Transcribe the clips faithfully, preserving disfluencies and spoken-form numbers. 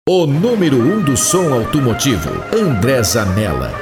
O número um do som automotivo, André Zanella.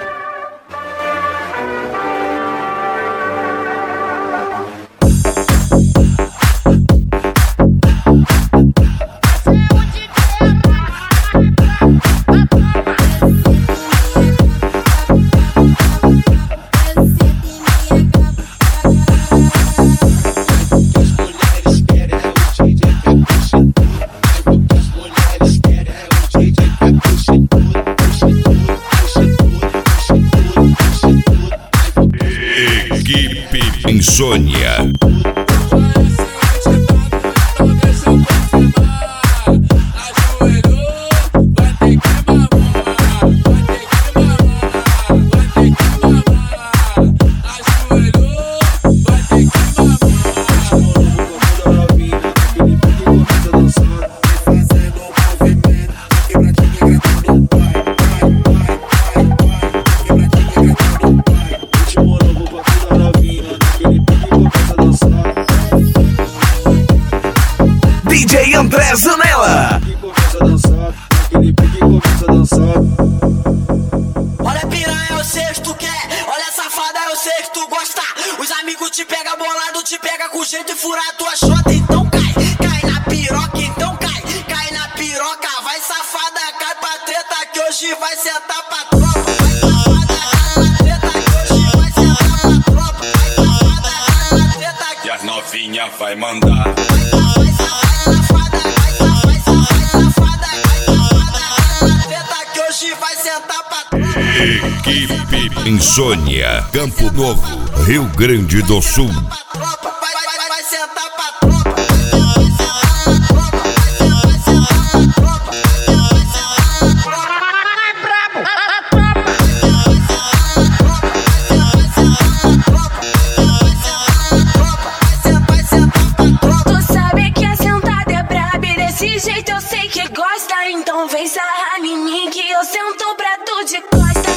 Equipe Insônia. D J André Zanella. Olha piranha, eu sei que tu quer. Olha safada, eu sei que tu gosta. Os amigos te pega bolado, te pega com jeito e fura a tua chota. Então cai, cai na piroca, então cai. Cai na piroca, vai safada, cai pra treta que hoje vai sentar pra tropa. Vai safada, cai na treta que hoje vai sentar pra tropa. Vai safada, cai na treta que E as novinha vai mandar. Equipe Insônia, Campo Novo, Rio Grande do Sul. Tu sabe que a sentada é braba e desse jeito eu sei que gosta. Então vem sarrar em mim que eu sento pra tu de costa.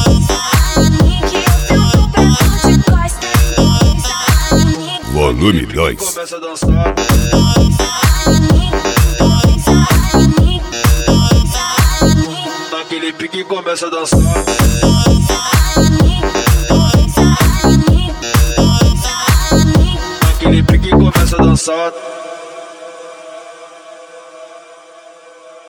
Volume dois. Começa a dançar. Naquele pique começa a dançar. Naquele pique começa a dançar.